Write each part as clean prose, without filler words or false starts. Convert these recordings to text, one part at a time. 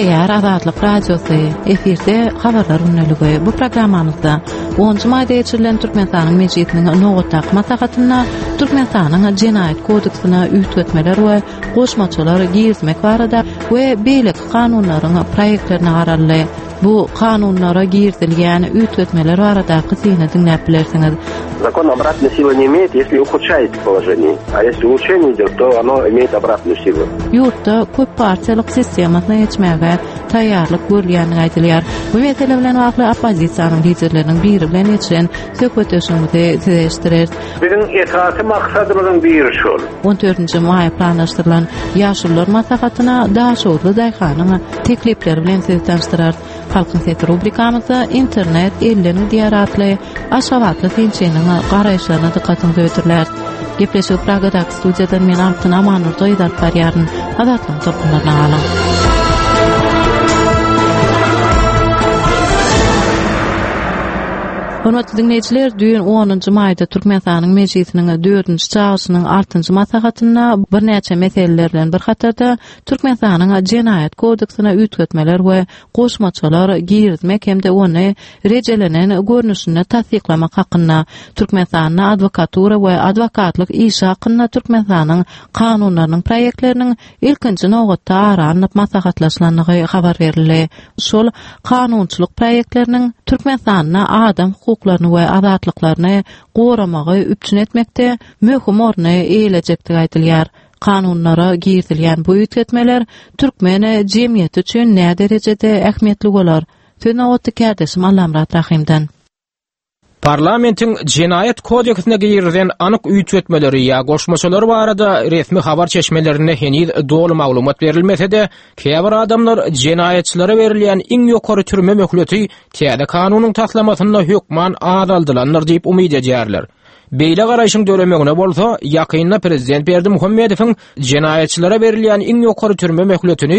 Täýär Azatlyk radiosy efirde habarlar ünlüligi. Bu programmamyzda 10 mayda geçirilen Türkmenistanyň mejlisiniň nogotak maslahatyna Türkmenistanyň Jenaýat kodeksine üýtgetmeler we goşmaçylar giýizmek barada we beýlik kanunlaryň proýektlerini garaly. Bu kanunlara giýirilýän üýtgetmeler barada gysyna dinläp bilersiňiz. Закон обратной силы не имеет, если ухудшает положение. А если улучшение идет, то оно имеет обратную силу. Ýurtda köp partiýalyk sistemasyna geçmäge taýýarlyk görülýänini aýdylýar. Bu mesele bilen wagtly oppozisiýanyň liderleriniň biri bilen geçen söhbetleşmede diýişdirer. Bizim esasy maksadymyzyň biri şol. 14-nji may planlaşdyrylan ýaşullar maslahatyna daşowly daýhanyň teklipleri bilen sizi tanıştyrar. Halkyň sesi rubrikamyzda internet ellerini diýaratly aşawatly tinçiniň garaýşlaryna dikkatyňizi öýtürler. Gepleşip Pragadak studiýadan men Altyn Amanur doýdar barýaryn adatlyň toplanmagyna galan. Hormatly dinleýijiler, düýün 10-njy maýda Türkmenistanyň mejlisiniň 4-nji çağışynyň 6-njy maslahatyna bir näçe meseleler bilen bir hatarda Türkmenistanyň Jenaýat kodeksine üýtgetmeler we goşmaçylar giýizmek hemde ony rejelenen görnüşine tasdiklamak hakyna, Türkmenistanyň adwokatura we adwokatlyk işi hakyna Türkmenistanyň kanunlarynyň proýektleriniň ilkinji nogatda aranyp maslahatlaşylanlygy habar berildi. Şol kanunçylyk proýektleriniň Türkmenistanyň adam hukuklaryny we azatlyklaryny goramagy üpçün etmekde möhüm orny eýlejekdi aýdylýar. Kanunlara giýirilýän bu üýtgetmeler türkmen jemgyýeti üçin näme derejede ähmiýetli bolar? Tönogatdy kärdeşim Allamrat Rahimden. Parlamentin Jenaýat kodeksine giýirilýän anyk üýtgetmeleri ýa goşmaçylar barada resmi habar çeşmelerine heniz dolu maglumat berilmese-de, käbir adamlar jenaýatçylary berilýän iň ýokary türme möhleti täze kanunyň taslamasyna hökman adaldylanlar diýip umyd edýärler. Beýle garaýşyň dölemegine bolsa, ýakynda prezident Berdimuhammedowyň jenaýatçylara berilýän iň ýokary türme möhletini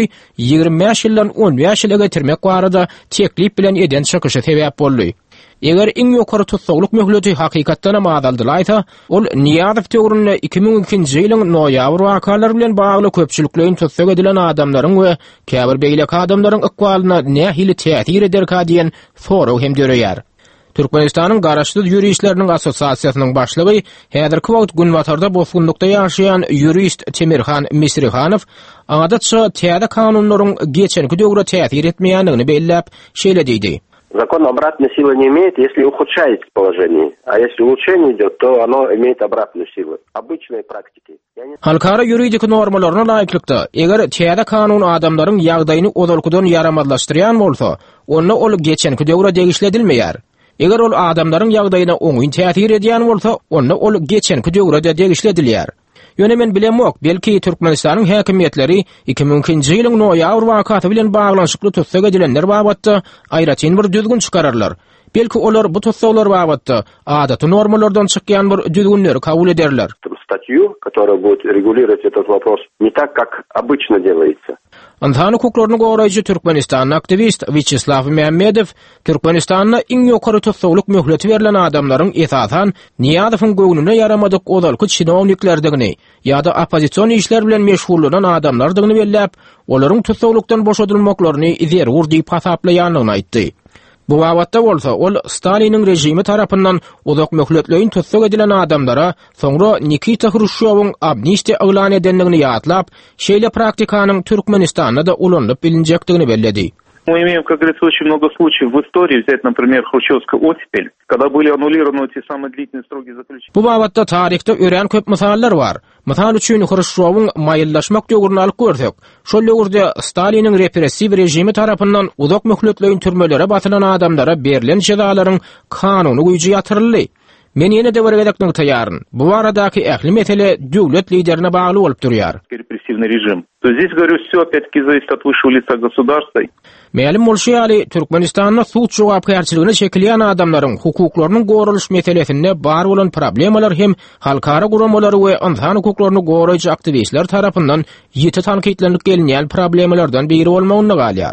25 ýyldan 15 ýyla getirmek barada teklip bilen eden çykyşy sebäp boldy. Eger iň ýokary tutsagluk möhleti hakykatdan adaldylaýsa, ol Niýazow töwründe 2002-nji ýylyň noýabr wakalary bilen bagly köpçüliklerin tutsak edilen adamlaryň we käbir beýlek adamlaryň ykbalyna nähili täsir ederkä diýen soraw hem döreýär. Türkmenistanyň garaşly ýuristleriniň assosiasiýasynyň başlygy, häzirki wagt Günbatarda bozgundukda ýaşaýan ýurist Temirhan Misrihanow, adatça täze kanunlaryň geçenki döwre täsir etmeýändigini belläp şeýle diýdi. Закон обратной силы не имеет, если ухудшает положение. А если улучшение идет, то оно имеет обратную силу. Обычной практики. Halkara ýuridik normalaryna laýyklykda, eger täze kanun adamlaryň ýagdaýyny ozalkudan ýaramazlaşdyrýan bolsa, onda ol geçenki döwre degişledilmeýär. Eger ol adamlaryň ýagdaýyna oňuň täsir edýän bolsa, onda ol geçenki döwrede degişledilýär. Ýöne men bilemok, belki Türkmenistanyň häkimetleri 2002-nji ýylyň noýabr wakaty bilen baglanşykly tutsak edilenler babatda aýratyn bir düzgün çykararlar. Belki olar bu tutsaklar babatda adaty normalardan çykýan bir düzgünleri kabul ederler. Статью, которая будет регулировать этот вопрос, не так, как обычно делается. Insan hukuklaryny goraýjy Türkmenistanyň aktivist Viçislav Mehmedow, Türkmenistanyň iň ýokary tutsagluk möhleti berilen adamlaryň esasan Niýazowyň göwnüne ýaramadyk ozalky çynowniklerdigini ýa-da oppozisiýon işler bilen meşgullanan adamlardygyny belläp, olaryň tutsaglukdan boşadylmaklaryny zerur diýip hasaplaýanlygyny aýtdy. Bu wagtda bolsa ol Staliniň rejimi tarapyndan uzak möhletleýin tutsak edilen adamlara soňra Nikita Hruşşowyň amnistiýa elan edenligini ýatlap, şeýle praktikanyň Türkmenistanda da ulanyp bilinjekdigini belledi. Мы имеем, как говорится, очень много случаев в истории. Взять, например, хрущевскую оттепель, когда были аннулированы эти самые длительные сроки заключения. Bu wagtda tarihde ören köp misallar bar. Misal üçin Hruşşowyň maýyllaşmak döwrüni alyp görsek, şol döwürde Staliniň repressiv rejimi tarapyndan uzak möhletleýin türmelere batylan adamlara berilen jazalaryň kanuny güýje ýatyryldy. Men ýene de beregedekňi taýýaryn. Bu aradaky ähli mesele döwlet liderine bagly bolup durýar. Репрессивный режим. То здесь, говорю, все опять-таки зависит от высшего лица государства. Mälim bolşýaly Türkmenistanyň suç jogapkärçiligine çekilýän adamlaryň hukuklarynyň goralyş meselesinde bar bolan problemalar hem halkara guramalary we insan hukuklaryny goraýjy aktivistler tarapyndan ýeti tankitlenip gelinýän problemalardan biri bolmagyny galýar.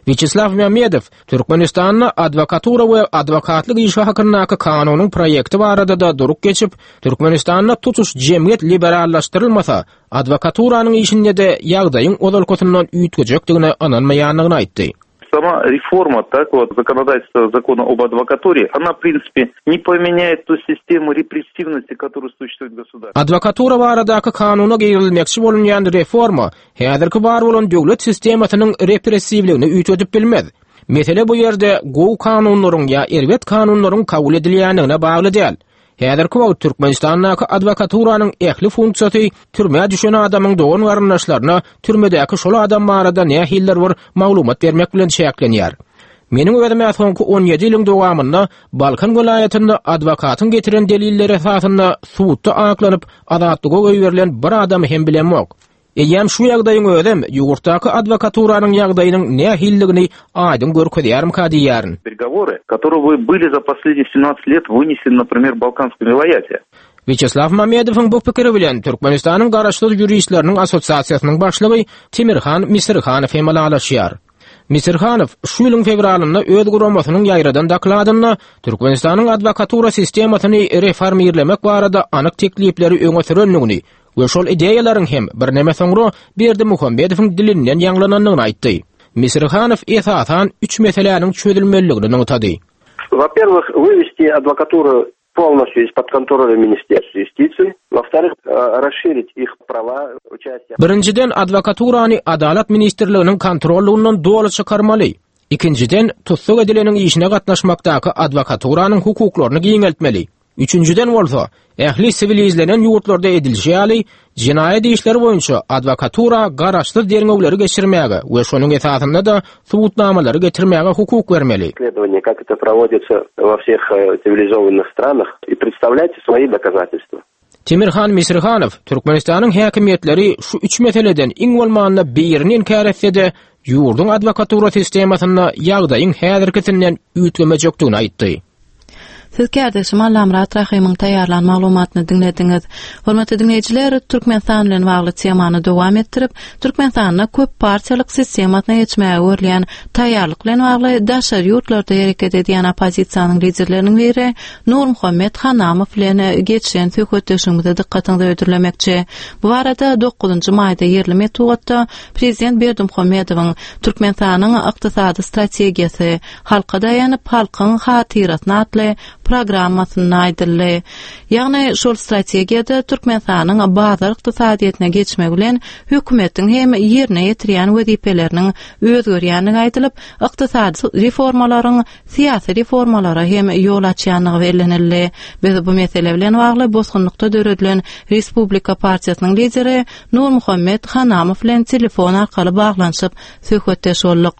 Vyacheslav Mamedov Türkmenistan'na advokatura we advokatlyk işi hakyndaky kanunyň proýekti barada da durup geçip, Türkmenistan'na tutuş jemgyýet liberallaşdyrylmasa, advokaturanyň işinde de ýagdaýyň ozalkotyndan üýtgejekdigine ananmaýanlygyny aýtdy. Сама реформа, так вот, законодательства закона об адвокатуре, она, в принципе, не поменяет ту систему репрессивности, которая существует в государстве. Advokatura baradaky kanuny girilmekçi bolan reforma, häzirki bar bolan döwlet sistemasynyň repressivligini üýtedip bilmez. Mesele bu ýerde gowy kanunlaryň ýa erwet kanunlaryň kabul edilýändigine bagly däl. Häzirki wagt Türkmenistandaky advokaturanyň ähli funksiýasy türme düşen adamyň doğun garyndaşlaryna türmedäki şol adam barada nähiller bar maglumat bermek bilen şäklenýär. Meniň özüme soňky 17 ýylyň dowamynda Balkan welaýatynda adwokatyň getiren delilleri esasynda suwutda aklanyp azatlyga goýberilen bir adam hem bilenmok. Eýem şu ýagdaýyň özüm ýurtdaky advokaturanyň ýagdaýynyň nähilligini aýdym görkezýärmi kadýäryn. Переговоры, которые были за последние 17 лет вынесены, например, в Балканском вилаяте. Vyacheslav Mamedow'ň bu pikiri bilen Türkmenistanyň garaşly juristleriniň assosiasiýasynyň başlygy Timirhan Misirhanow hem alaşýar. Misirhanow şu ýylyň fevralynda öz guramasynyň ýaýradan dakladyna Türkmenistanyň advokatura sistemasyny reformirlemek barada anyk teklipleri öňe sürenligini we şol ideýalaryň hem bir näme soňra Berdimuhammedowyň dilinden ýanglananyny aýtdy. Misirhanow esasan 3 meseleniň çözülmeligini ňytady. Во-первых, вывести адвокатуру полностью из-под контроля Министерства юстиции. Во-вторых, расширить их права участия. Birinciden advokaturany Adalet Ministrliginiň kontrolundan doly çykarmaly. Ikinciden tutsuk edileniň işine gatnaşmakdaky advokaturanyň hukuklaryny giňeltmeli. Üçüncüden bolsa, ähli sivil izlenen ýurtlarda edilýäli jinaýat işleri boýunça advokatura garaşly derňewleri geçirmäge we şonuň esasynda da subutnamalary getirmäge hukuk bermeli. Исследование, как это проводится во всех цивилизованных странах, и представляйте свои доказательства. Timirhan Misirhanow Türkmenistanyň häkimetleri şu 3 meseleden iň bolmanyna birini inkar etse-de ýurdun advokatura sistemasyna ýagdaýyň häzirkisinden üýtgemejekdigini aýtdy. Siz kardeşim Allamrat Rahimyň taýýarlan maglumatyny dinlediňiz. Hormatly dinleýijiler, Türkmenistan bilen bagly temany dowam etdirip, Türkmenistanyň köp partiýalyk sistemasyna geçmäge görülýän taýýarlyk bilen bagly daşary ýurtlarda hereket edýän opozisiýanyň liderleriniň biri Nurmuhammed Hanamow bilen geçen söhbetleşigimizde dikkatinizi öýdürlemekçi. Bu barada 9-njy maýda yerli metodda Prezident Berdimuhammedowyň Türkmenistanyň ykdysady strategiýasy halka daýanyp halkyň hatyrasyna atly programmasyny aýdyldy. Ýagny şol strategiýada Türkmenistanyň bazar ykdysadyýatyna geçmek bilen hökümetiň hem ýerine ýetirýän wezipeleriniň özgerýänligi aýdylyp, ykdysady reformalaryň syýasy reformalara hem ýol açýanlygy bellenildi. Biz bu mesele bilen bagly bosgunlukda döredilen Respublika partiýasynyň lideri Nurmuhammed Hanamow bilen telefon arkaly baglanyşyp söhbetdeş boldyk.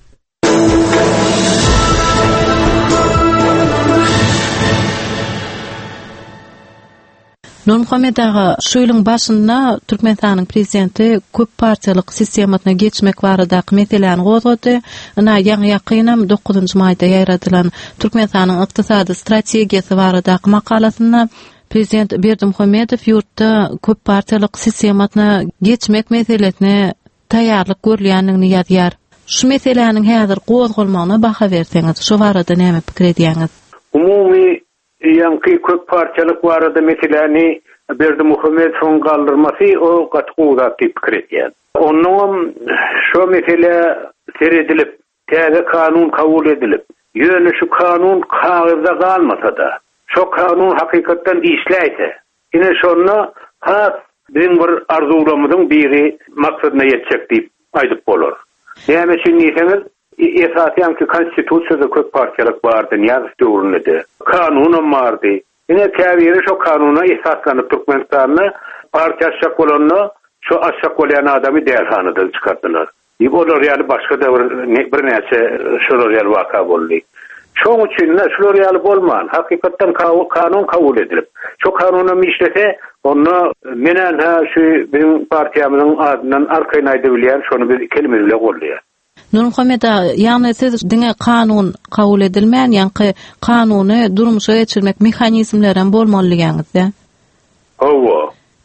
Nurmuhammed ağa, şu ýylyň başynda Türkmenistanyň prezidenti köp partiýalyk sistemasyna geçmek baradaky meseleni gozgady. Ina ýaqynam 9-njy maýda ýaradylan Türkmenistanyň ykdysady strategiýasy baradaky makalasynda Prezident Berdimuhammedow ýurtda köp partiýalyk sistemasyna geçmek meselesine taýýarlyk görülýänligini ýazýar. Şu meseleniň häzir gozgolmagyna baha berseňiz, şu barada näme pikir edýäňiz? Umumy ýanky köp partiýalyk barada meseleni Berdimuhammedowyň galdyrmasy o gatgowda pikir edýär. Onuň şu mesele seredilip, täze kanun kabul edilip, ýöne şu kanun kagızda galmasa-da, şu kanun hakykatdan işläýse, ine şonu has bizim bir arzulamyň biri maksadyna ýetjek diýip aýdyp bolar. Näme üçin diýseniz, esasy konstitusiýada köp partiýalyk bardy, ýazyp döwründe. Kanunum bardy. Ine käbiri şu kanuna esaslanyp Türkmenistanyň partiýaşak bolanyny şu aşak bolýan adamy därhanadan çykardylar. Olar ýaly başga da bir näçe şolar ýaly waka boldy. Şoň üçin şolar ýaly bolman, hakykatdan kanun kabul edilip, şu kanunum işlese, onu menen şu bizim partiýamyň adyndan arkaýyn aýdyp bilýän, şonu biz kelime bilen golýar. Nurmuhammed ağa, ýagny siz diňe kanun kabul edilmän, ýa-ni kanuny durmuşa geçirmek mehanizmleriň bolmalydygyňyz, ýa? Owa.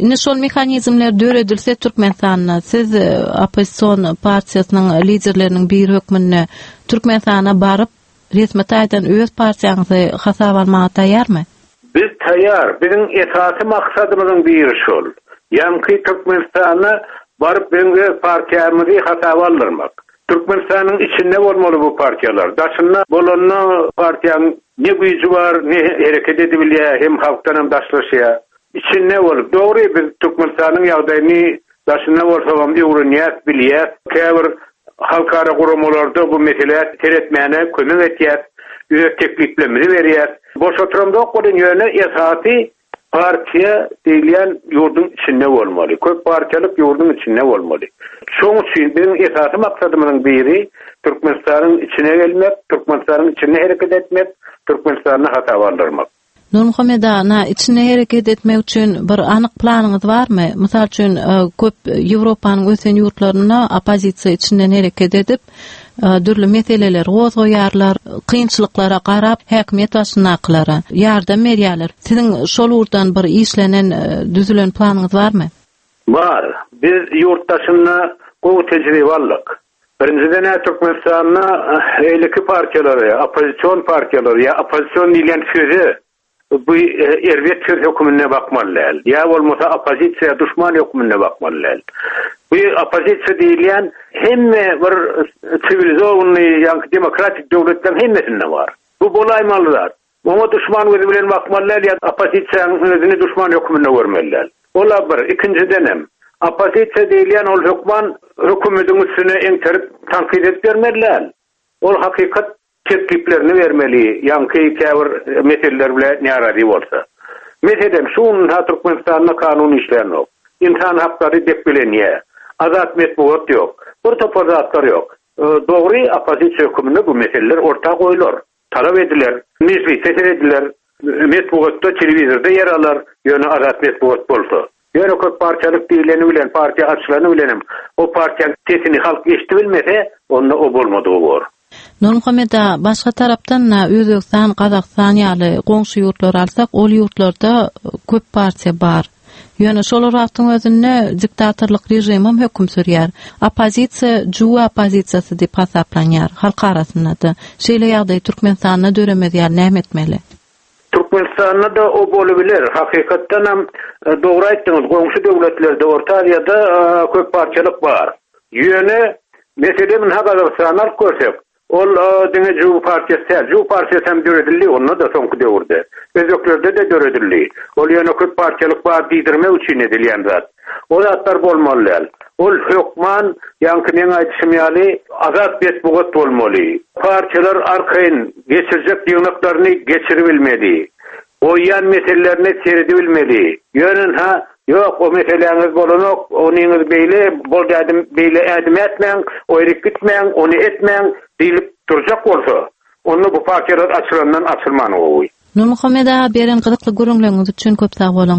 Indi şol mekanizmler döredilse Türkmenistanyna siz opposision partiýasynyň liderleriniň bir hökmünde Türkmenistana baryp resmi taýdan öz partiýaňyzy hasap almaga taýarmy? Biz taýar. Bizim esasy maksadymyzyň biri şol. Ýa-ni Türkmenistana baryp bizim partiýamyzy hasap aldyrmak. Türkmenistanyň içinde bolmaly bu partiýalar. Daşynda bolany partiýanyň ne güýji bar, ne hereket edebilýär, hem halkdan hem daşlaşýar. İçinde bolup, dogry biz Türkmenistanyň ýagdaýyny daşynda bolsam öwrenýär, bilýär. Käbir halkara guramalarda bu meseleler teretmene kömek etýär, öz tekliplerimizi berýär. Boş oturumda okudun ýöne esasy partiýa diýilen ýurdun içinde bolmaly. Köp partiýalyk ýurdun içinde bolmaly. Şoň üçin bizim esasy maksadymyzyň biri Türkmenistanyň içine gelmek, Türkmenistanyň içinde hereket etmek, Türkmenistanyny hatalandyrmak. Nurmuhamedana içine hareket etmek üçün bir anyk planyňyz barmy? Mysal üçin köp Ýewropanyň ösen ýurtlaryna opozisiýa içinden hareket edip dürli meseleler gozgoýarlar, kynçylyklara garap häkimet başynaklara ýardam berýärler. Siziň şol urdan bir işlenen düzülen planyňyz barmy? Var. Biz ýurtdaşyna gowy tejribe aldyk. Birinciden Türkmenistanyna eýleki partiýalary, opozisiýon partiýalary, ýa opozisiýon diýilen sözi bu erwet söz hökümine bakmalylar. Ya bolmasa opozisiýa düşman hökümine bakmalylar. Bu opozisiýa diýilen hemme bir sivilizowny ýa-ni demokratik döwletden hemmesinde var. Bu bolaýmalylar. Ona düşman gözü bilen bakmalylar ýa opozisiýanyň özüni düşman hökümine görmeliler. Ola bir. Ikinciden hem opozisiýa diýilen ol hökümetiň üstüne eňterip tanqid edip bermeliler. Ol hakykat tekliplerini vermeli, yankı käbir meseleler bilen närazy bolsa. Meselem şuň Türkmenistanyň kanun işlerini yok. İnsan hakları dep bilenýär. Azat metbuat yok. Bir top azatlar yok. Dogry opozisiýa hökümine bu meseleler ortak goýular. Talap ediler, mecliste ediler, metbuatda, telewizorda yer alar, ýöne azat metbuat bolsa. Ýöne köp partiýalyk diýileni bilen, partiýa açylany bilenim. O partiýanyň sesini halk eşdi bilmese, onda o bolmadygy bor. Nurmuhameda başga tarapdan Özbegistan, Kazakystan ýaly goňşy ýurtlar alsak, ol ýurtlarda köp partiýa bar. Ýöne şolaryň özünde diktatorlyk rejim hem hökm sürýär. Opozisiýa juwa opozisiýasy diýip hasaplanýar halk arasynda. Şeýle ýagdaý Türkmenistanyna döremedýär näme etmeli? Türkmenistanyna da o bolabilir. Hakykatdan hem dogry aýtdyňyz, goňşy döwletlerde, Orta Aziýada köp partiýalyk bar. Ýöne mesele min Kazakstanyň görsek, ol diňe Juw partiýasy, Juw partiýasy hem döredildi, onda da soňky döwürde. Özbeklerde de döredildi. Ol ýöne köp partiýalyk bar diýdirme üçin edilýän zat. O zatlar bolmalylar. Ol hökman ýa-ni aýtýşym ýaly azat betbugat bolmaly. Partiýalar arkaýyn geçirjek ýygnaklaryny geçirip bilmedi. O ýan meselelerini seridi bilmedi. Ýöne yok, o meseleňiz bolanok, onyňyz beýle, bol dädim beýle ädim etmeň, oýryk gitmeň, ony etmeň diýip durjak bolsa, onu bu partiýalar açylandan açylmany gowy. Nurmuhameda beren gyzykly görüňleriňiz üçin köp sag bolun.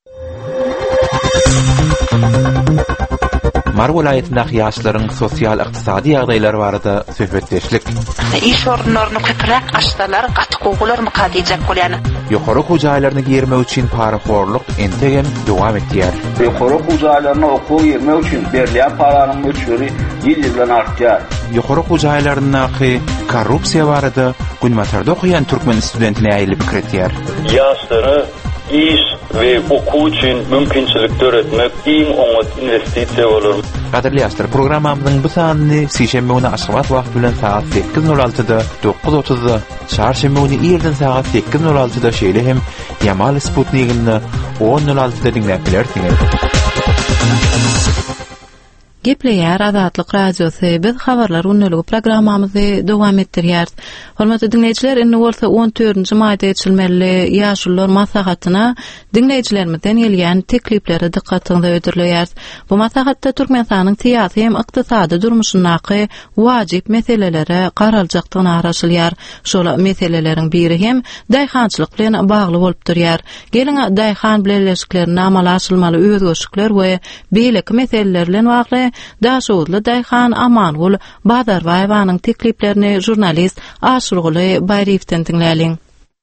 Mar welaýetindäki ýaşlaryň sosial-ykdysady ýagdaýlary barada söhbetleşlik. İş orunlaryny köpürak açdalar, gatgoglar mukadejek bolýan. Ýokary hujaýlaryny giyirmek üçin paraforluk entegem dowam etýär. Ýokary hujaýlaryny okuw ýermek üçin berilýän paranyň mölçeri ýyl-ýylan artýar. Ýokary hujaýlarynyňky korrupsiýa barada Günmatarda okuyan Türkmen studentine aýylyp pikretýär. Ýaşlary iş ve okuw üçin mümkinçilikler etmek iň oňat investisiýa bolar. Gaderli ýaşlar, programmamyzyň bu sanyny sişembe güni aşgabat wagt bilen saat 8:06-da, 9:30-da, çarşembe güni ýerden saat 8:06-da şeýle hem Yamal Sputnik'ini 10:06-da dinläp bilersiňiz. Gepleýär Azatlyk radiosy, biz habarlar unnulgy programmamyzy dowam etdirýär. Hormatly dinleýijiler, indi bolsa 14-nji maýda geçilmeli ýaşullar maslahatyna dinleýijilerimizden gelýän teklipleri dikkatiňizde ödürleýär. Bu maslahatda Türkmenistanyň syýasy hem ykdysady durmuşyndaky wajyp meselelere garaljakdygyny araşylýar. Şol meseleleriň biri hem daýhançylyk bilen bagly bolup durýar. Geliň daýhan bileşiklerini amala aşylmaly özgöçlükler we beýleki meseleler bilen bagly Daşowly daýhan Amangul Bazarbaýewanyň tekliplerini jurnalist Aşurguly Baýriwden dinläliň.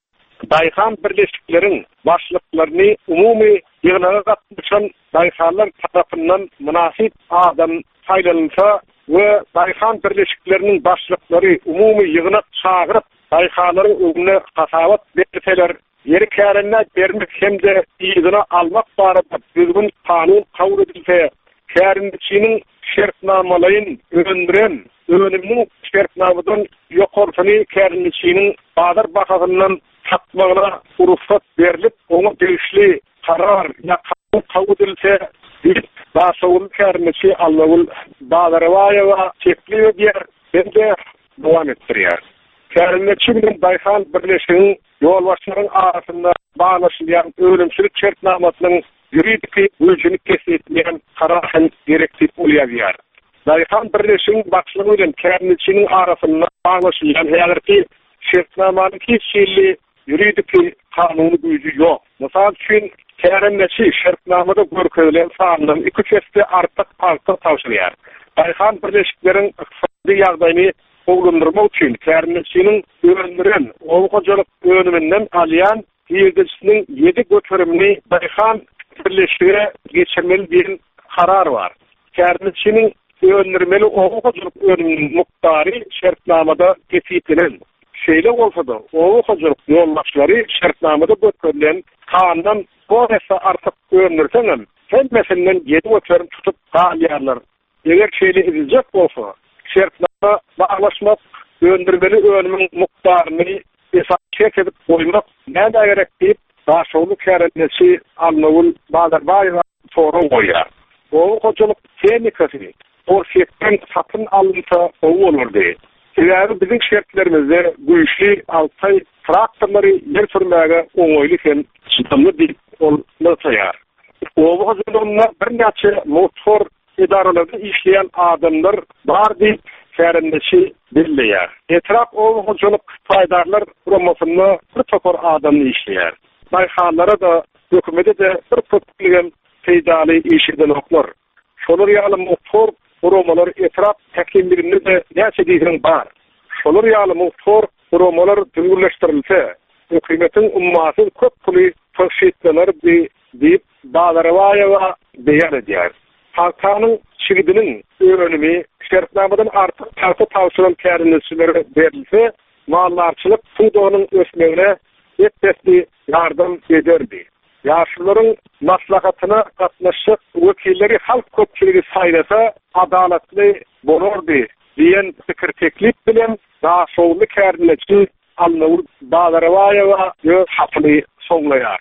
Dayhan birleşiklerin başlıklarını umumi yığınağa katmışan dayhanlar tarafından münasip adam saylanılsa ve dayhan birleşiklerinin başlıkları umumi yığına çağırıp dayhanların önüne kasavat verseler, yeri kârenine vermek hem de iyidine almak barada düzgün kanun kabul edilse, kârinlikçinin şertnamalayın öndüren, önümünün şertnamadan yok ortanı kârinlikçinin bağdır bakasından satmağına ruhsat verilip, onu değişli karar ya kanun kabul edilse, daha soğul kârinlikçi Allah'ın bağları vaya çekli ve diğer bence devam ettiriyor. Kârinlikçi bilen dayhan birleşiğinin yolbaşlarının arasında bağlaşılayan ölümsüzlük şertnamasının yuridik gücünü kesitmeyen kararın gerektiği oluyor. Dayhan birleşiğinin başlığıyla kârinlikçinin arasında bağlaşılayan her şertnamanın hiç şeyli yuridik kanunu gücü yok. Mesela için kârinlikçi şertnamada görközülen sağlanan iki kesti artık tavşılıyor. Dayhan birleşiklerin iqtisadi yağdayını oğlundurmak için kârinlikçinin öğrendiren oğukacalık önümünden alayan yildicisinin 7 götürümünü dayhan birleşiğe geçirmeli bir karar var. Kârinlikçinin öğrendirmeli oğukacalık önümünün muhtarı şartnamada tespitilen. Şeyle olsa da oğukacalık yolbaşları şartnamada götürülen kanundan o hesa artık öğrenirsenem hemmesinden 7 götürüm tutup kalıyarlar. Eğer şeyle edilecek olsa şartnama bağlaşmak, öğrendirmeli önümün muhtarını esas edip koymak ne de gerek deyip daha çoğulu kârinlikçi alnavul bağlar sorun koyar. Oğukacalık tehnikası o şirketten satın alınsa o olur diye. Yani bizim şirketlerimizde güçlü altay traktörleri yer sürmeye oğoyluyken çıtamlı deyip olmasayar. Oğukacalıklar bir neçe motor idaralarda işleyen adamlar var deyip kârinlikçi birleyer. Etraf oğukacalık faydarlar promosyonuna bir tokor adamını işleyer. Dayhanlara da hükümete de bir tutulgan faydalı işiden oklar. Şolar yağlı motor promolar etraf tekimlerinde de neyse diyeceğim var. Şolar yağlı motor promolar dürgürleştirilse, hükümetin ummasız köp pulu tavşitlenir deyip bağları vaya beyan ediyor. Halkanın şigidinin öğrenimi şartnamadan artık tartı tavsiyen kârinlikçilere verilse, mallarçılık pudonun ösmevine yetkili yardım ederdi. Yaşlıların maslahatına katlaşıp vekilleri halk köpçülüğü saylasa adaletli bolurdu diyen fikir teklif bilen daha soğulu kârinlikçi alnavur bağları vaya hafılı sonlayar.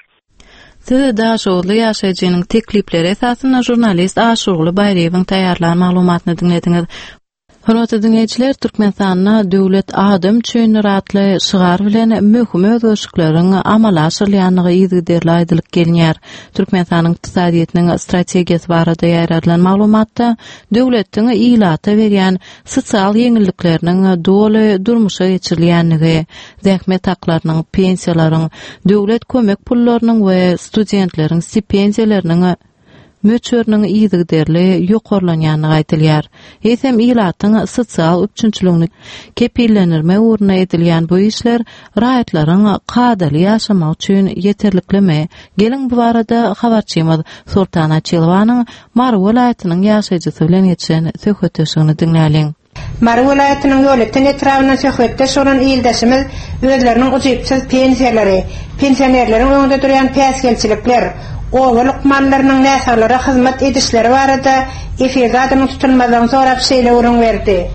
Siz daşoğlu yaşayıcının teklipleri esasında jurnalist Aşoğlu Bayrev'in tayarlanan malumatını dinlediniz. Hörmətli dinleyiciler, Türkmenistan'a döwlet adam çöýnüratly şygar bilen möhüm özgürlüklaryň amala aşyrlanlygy ýygyderli aýdylyp gelýär. Türkmenistanyň ykdysadyýetynyň strategiýasy barada ýaýradylan maglumatda döwletiň ýylata berýän sosial ýeňillikleriniň doly durmuşa geçirilýänligi, zähmet haklarynyň, pensiýalaryň, döwlet kömek pullarynyň we studentleriň stipendiýalarynyň möçörüniň ýygyderli ýokarlanýanyny aýdylýar. Hesem ýylatyň sosial üçinçiligini kepillenirme uruna edilýän bu işler raýatlaryň kadaly ýaşamak üçin ýeterliklimi? Gelin bu barada habarçymyz Sultana Çelwanyň Mary welaýatynyň ýaşaýjysy bilen geçen söhbetleşigini dinläliň. Mary welaýatynyň döwletden etrawyna söhbetdeş bolan ýyldaşymyz özleriniň uçypsyz pensiýalary, pensionerleriň öňünde durýan päsgelçilikler, oğuluk mallarının näsalara hizmet edişleri barada efirde adamın tutulmadan sonra bir şeyle urun verdi.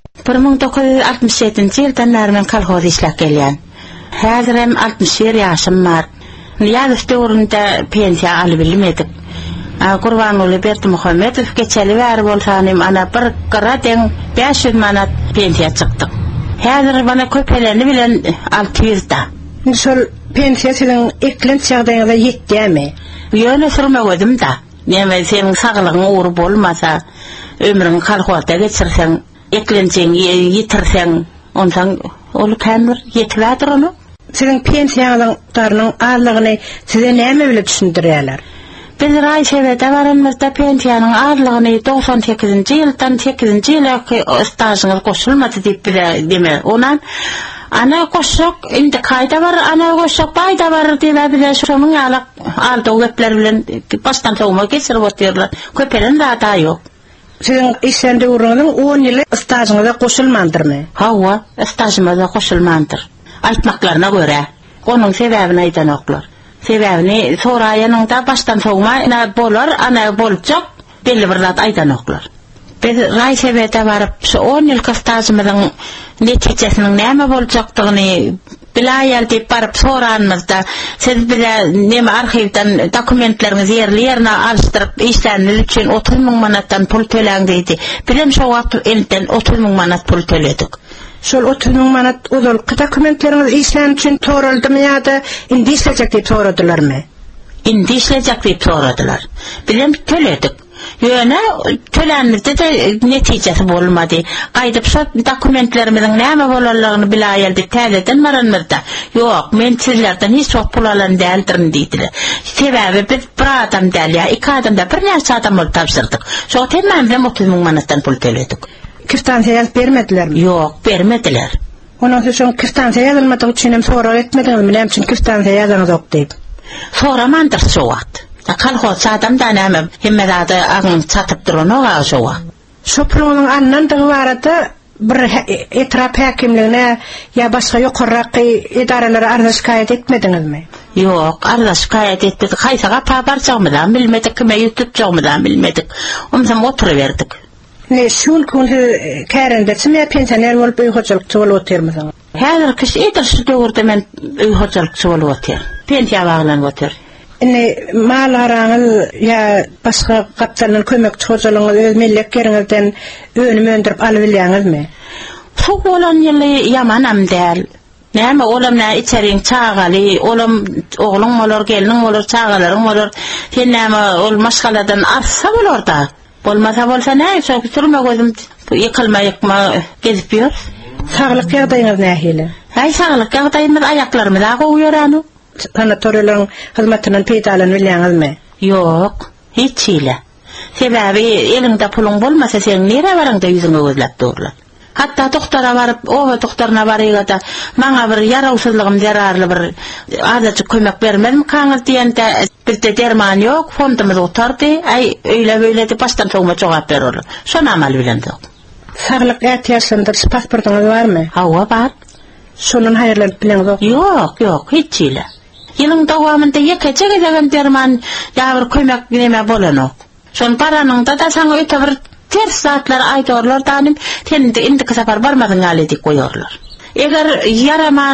1967-nji ýyldan bäri men kolhoz işläp gelýän. Häzir hem 61 ýaşym bar. Ýaş döwründe pensiýa alyp bilmedik. Gurbanuly Berdimuhammedow geçeli bäri bolsanym ana bir garaden 500 manat pensiýa çykdyk. Häzir bana köpelerni bilen 600 da. Şol pensiýa siziň eklenç ýagdaýyňyza ýetdimi? Ýöne sürmegedim da. Näme senin saglygyň uğru bolmasa, ömrüň kolhozda geçirseň, eklençeň ýitirseň, ondan ol kendir ýetmädir onu. Siziň pensiýaňyň azlygyny size näme bilen düşündirýärler? Biz Raýşewede baranmyzda pensiýanyň azlygyny 98-nji ýyldan 8-nji ýyla stažyňyz goşulmady diýip deme. Onan Ana koşak indi kayda var, ana koşak bayda var diýip bile şonuň alak aldy gepler bilen baştan tawma geçirip oturlar. Köpelen rada ýok. Sizin işende uğrunun 10 ýyly stajyňyza goşulmandyrmy? Hawa, stajyma goşulmandyr. Aýtmaklaryna görä. Onuň sebäbini aýdanoklar. Sebäbini soraýanyň da baştan tawma ina bolar, ana boljak belli bir zat aýdanoklar. Biz raý sebäte baryp şu 10 ýyl stajymyň netijesiniň näme boljakdygyny bilaýar diýip baryp soranmazda siz bile näme arhivden dokumentlerinizi ýerli-ýerine alışdyryp işlänil üçin 30 000 manatdan pul töläň diýdi. Bilen şo wagt elden 30 000 manat pul töledik. Şol 30 000 manat ozal dokumentleriniz işlän üçin toraldymy ýa-da indi işlejek diýip soradylarmy? Indi işlejek diýip soradylar. Bilen töledik. Ýöne tölenmizde de netijesi bolmady. Gaýdyp şo dokumentlerimiziň näme bolarlygyny bilaýar diýip täzeden baranmazda. Ýok, men sizlerden hiç wagt pul alan däldirin diýdiler. Sebäbi biz bir adam däl ýa, iki adamda bir näçe adam bolup tapşyrdyk. Şo temamda 30 000 manatdan pul töledik. Kırtasiýa bermedilermi? Ýok, bermediler. Onuň üçin kırtasiýa ýazylmadyk üçin hem sorar etmediňmi, näme üçin kırtasiýa ýazanok diýip. Soramandyr şo wagt. Kalhos adam da näme hemmede agyň çatyp duranyň şo wagt. Şo pulunyň annan da barada bir etrap häkimligine ýa başga ýokarraky idarelere arza şikayet etmediňizmi? Ýok, arza şikayet etmedik. Haýsaga pabarjagmydan bilmedik, kime ýutupjagmydan bilmedik. Ondan oturuverdik. Ne şol kundy kärendesmi pensioner bolup öýhoçylykçy bolup oturmysyň? Häzir kış edirşi döwürde men öýhoçylykçy bolup otur. Pensiýa baglan otur. Mal araňyz ýa başga gapdalaryň kömekçi hojalygyňyz öz mellekleringizden önüme öndürip alyp bilýäňizmi? Çok bolan ýyly ýamanam däl. Näme olamna içeriň çagaly, olam oglum bolar, geliniň bolar, çagalaryň bolar. Sen näme ol maşgaladan arsa bolar da. Bolmasa bolsa näme şo türme gözüm ýykylmaýykma gezip ýör. Saglyk ýagdaýyňyz nähili? Haý saglyk ýagdaýymyz aýaklarymda goýýarany. Sanatoriýalaryň hyzmatynyň peýdalanyny bilýäňizmi? Ýok, hiç ýyle. Sebäbi elinde puluň bolmasa sen nere baraňda ýüzüňe gözläp durlar. Hatta doktora baryp, doktoruna barýarda maňa bir ýarawsızlygym zararly bir adaçy kömek bermedimi kaňyz diýende bizde derman ýok, fondumyz otardy, öýle böyle de başdan soňa jogap berýär. Şonu amal bilendik. Saglyk ätýaşyndyr, pasportyňyz barmy? Hawa bar. Şonun haýerlanyp bileňiz? Ýok, hiç ýyle. Ýylyň dowamynda ýekejek edegen derman ýa bir kömek näme bolanok. Şon paranyň da saňa öte bir ters zatlar aýdorlar danym, sen de indi kasapar barmadyň ýaly diýip goýarlar. Eger yaraman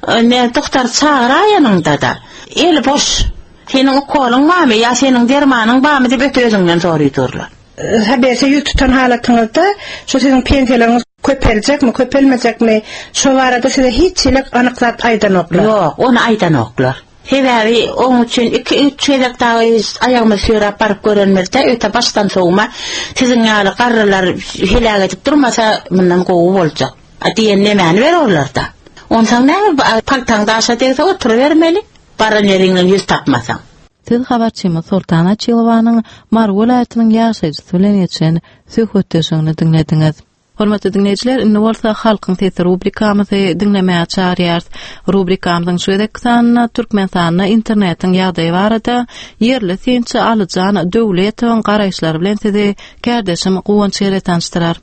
doktor çağıraýanyňda da el boş, seniň okoluň barmy ýa seniň dermanyň barmy diýip öte özüňden soraýdyrlar. Haberde ýututan halatyňyzda şo siziň pensiýalaryňyz köpeljekmi, köpelmejekmi, şo barada size hiç ýylyk anyklap aýdanoklar. Ýok, onu aýdanoklar. Sebäbi oň üçin 2-3 ýyllyk aýagymy sürap baryp görenmezde öte baştan soňma siziň ýaly garrylar hilag edip durmasa mundan gowy boljak. Diýen nämäni berýärler da. Ondan näme paltaňda aşa degse oturuvermeli, baran ýeriňden ýüz tapmasaň. Siz habarçymy Sultana Çylwanyň Marwol aýatynyň ýaşaýjysy bilen ýetişen söhbetleşigini dinlediňiz. Hormatly dinleyijiler, indi bolsa halkyň sesi rubrikamyzy dinlemäge çağırýar. Rubrikamyzyň şu edek sanyna türkmen sanyna internetiň ýagdaýy barada ýerli sençi alyjan döwlet we garaýşlary bilen sizi kärdeşim Guwanç ile tanıştyrar.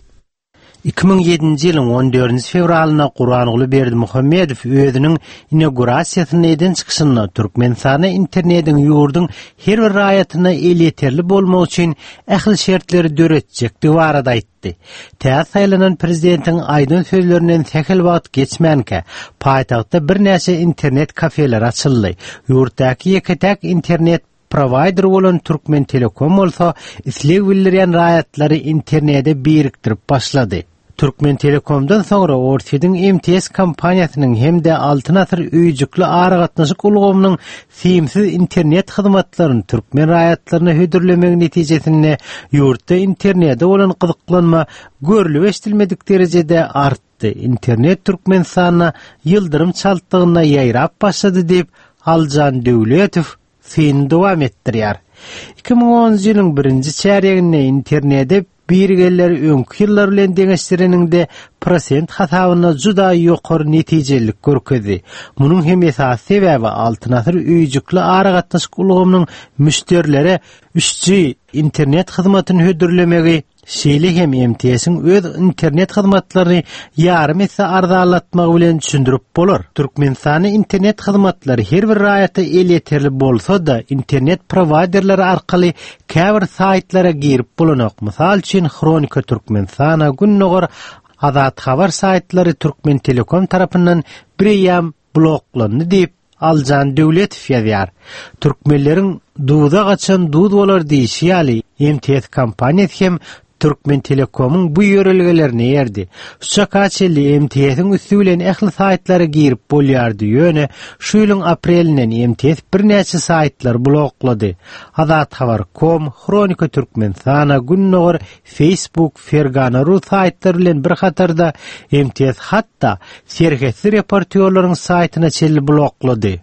2007-nji ýylyň 14-nji fevralyna Gurbanguly Berdimuhammedow özüniň inaugurasiýasyny eden çykyşyny Türkmenistana internetiň ýurduň her bir raýatyna el ýeterli bolmak üçin ähli şertleri döretjekdi barada aýtdy. Täze saýlanan prezidentiň aýdyn sözlerinden täkel wagt geçmänke paýtagtda bir näçe internet kafeler açyldy. Ýurtdaky ýeketek internet provider bolan Türkmen Telekom bolsa isleg bildirýän raýatlary internete biriktirip başlady. Türkmen Telekomdan soňra Ortiýiň MTS kompaniýasynyň hemde altyn asr öýjükli aragatnaşyk ulgamynyň simsiz internet hyzmatlaryny türkmen raýatlaryna hödürlemek netijesinde ýurtda internete bolan gyzyklanma görülip eşdilmedik derejede artdy. İnternet Türkmenistana ýyldyrym çaltdygyna ýaýrap başlady diýip Aljan Döwletow fin dowam etdirýär. 2010 ýylyň 1-nji çäreginde internete birgeller öňkü ýyllar bilen deňeşdireninde prosent hasabyna juda ýokary netijelik görkedi. Munyň hem esas sebäbi altyn asyr öýjükli ara gatnaşyk ulgamynyň müşterilere 3G internet hyzmatyny hödürlemegi, şeýle hem MTS-iň öz internet hyzmatlaryny ýarym etse arzalatmak bilen düşündirip bolar. Türkmenistany internet hyzmatlary her bir raýatda elýeterli bolsa-da, internet providerleri arkaly käbir saytlara girip bulanak. Mysal üçin Kronika Türkmenistana, Günnogor, Azat habar saytlary Türkmen Telekom tarapyndan birýam bloklandy diýip Aljan Döwletov ýazýar. Türkmenleriň duwda gaçan duwd bolar diýişýäli MTS kompaniýasy hem Türkmen Telekom'un bu yörelgelerini yerdi. Şakaçeli MTS'in üstü bilen ähli saytlara girip bolýardy ýöne şu ýylyň aprelinden MTS bir näçe saytlar bloklady. Azat habar.com, Kronika Türkmenistana, Günnogor, Facebook, Fergana.ru saytlar bilen bir hatarda MTS hatda serhesli reportýorlaryň saytyna çelli bloklady.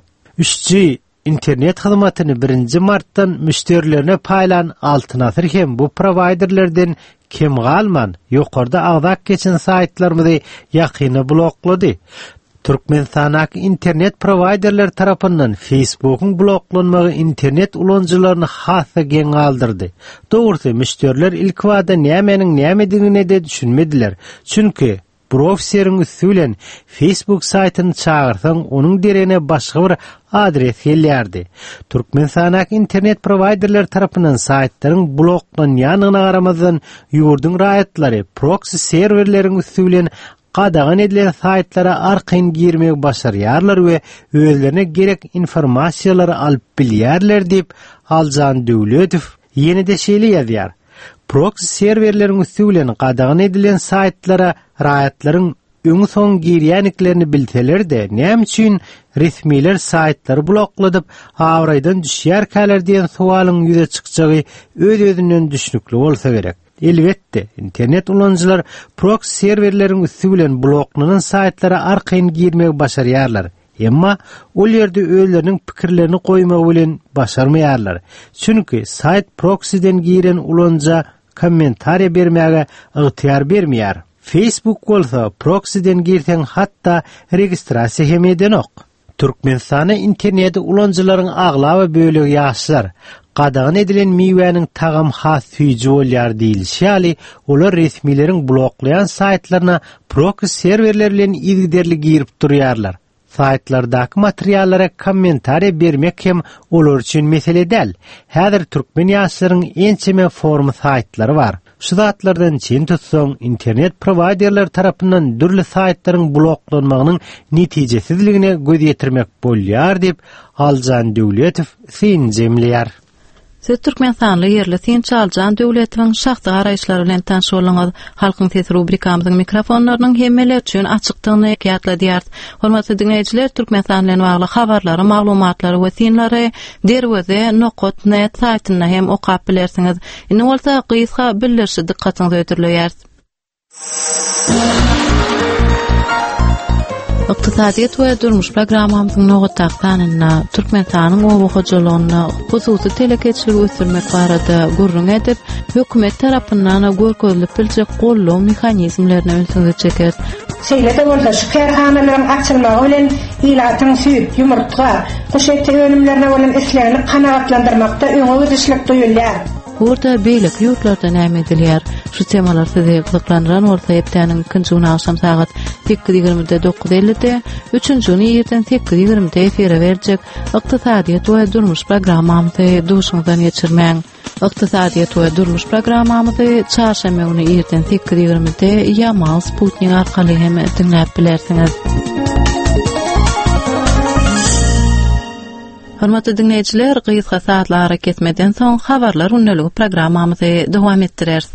3G internet hyzmatyny 1 martdan müşterilerine paýlan altyn asyr hem bu providerlerden kim galman ýokarda agdak geçen saytlarymyzy ýakyny bloklady. Türkmenistanaky internet providerler tarapyndan Facebook'un bloklanmagy internet ulanjylaryny hassa geň aldyrdy. Dogrusu müşteriler ilk wada nämenin nämedigine de düşünmediler. Çünki browseriň üstü bilen Facebook saytyny çağırsaň onuň derene başga bir adres gelýärdi. Türkmenistanaky internet providerler tarapyndan saytlaryň bloklanýanyna garamazdan ýurdun raýatlary proxy serwerleriň üstü bilen qadagan edilen saytlara arkayn girmek başarýarlar we özlerine gerek informasiýalary alyp bilýärler diýip Aljan Döwletov ýene-de şeýle ýazýar. Proxy serwerleriň üstü bilen qadagan edilen saytlara raýatlaryň öňü soň girýäniklerini bilseler-de, näme üçin resmiler saytları blokladyp awraýdan düşýärkäler diýen suwalyň ýüze çykjagy öz-özünden düşünükli bolsa gerek. Elbetde, internet ulanjylar proxy serwerleriň üstü bilen bloklanan saytlara arkayn girmek başarýarlar. Emma ol ýerde özleriniň pikirlerini goýmak bilen başarmaýarlar. Çünki sayt proxy'den giren ulanja kommentariýa bermäge ygtyýar bermeýär. Facebook bolsa proxy'den girsen hatta registrasiýa hem edenok. Türkmenistana interneti ulanjylaryň aglaby bölegi ýaşlar. Qadagan edilen miwäniň tagam has süýji bolýar diýilýär. Olar resmileriň bloklayan saytlaryna proxy serwerler bilen ilgiderli girip durýarlar. Saytlardaky materiallara kommentariýa bermek hem olar üçin mesele däl. Häzir türkmen ýaşlaryň ençeme forum saytlary bar. Şu zatlardan çyn tutsaň internet providerler tarapyndan dürli saytlaryň bloklanmagynyň netijesizligine göz ýetirmek bolýar diýip Aljan Döwletov synjemleýär. Siz Türkmenistanly ýerli synjy Aljan Döwletowyň şahsy garaýşlary bilen tanış bolňyz. Halkyň sesi rubrikamyzyň mikrofonlarynyň hemmeler üçin açykdygyny ýatladýar. Hormatly dinleýijiler, Türkmenistan bilen bagly habarlary, maglumatlary we synlary derweze.net saýtyna hem okap bilersiňiz. Indi bolsa gysga bildirişi dikkatiňizi ötürleýär. Iqtisadiýet we durmuş programmamyzyň nogatdagyna Türkmenistanyň owa hojalagyna hususy telekeçiligi ösürmek barada gurrun edip, hökümet tarapyndan görkezlip biljek gollaw mexanizmlerini öňe çeker. Seýlede bolsa şu kerhanalaryň açylmagy bilen ilatyň süýt, ýumurtga, goş eti önümlerine bolan islerini kanagatlandyrmakda öňe özüşlik duýulýar. Burada beýlik ýurtlarda näme edilýär? Şu temalar sizi ýyglandyran bolsa hepdeniň ikinji güni akşam saat 8:20-de 9:50-de, üçüncü güni ýerden 8:20-de efire berjek Iqtisadiýet we durmuş programmamyzy duşuňdan geçirmäň. Iqtisadiýet we durmuş programmamyzy çarşamba güni ýerden 8:20-de Yamal Sputnik arkaly hem dinläp bilersiňiz. Hormatly dinleýijiler, gysga saatlara ketmeden soň habarlar unneligi programmamyzy dowam etdirýär.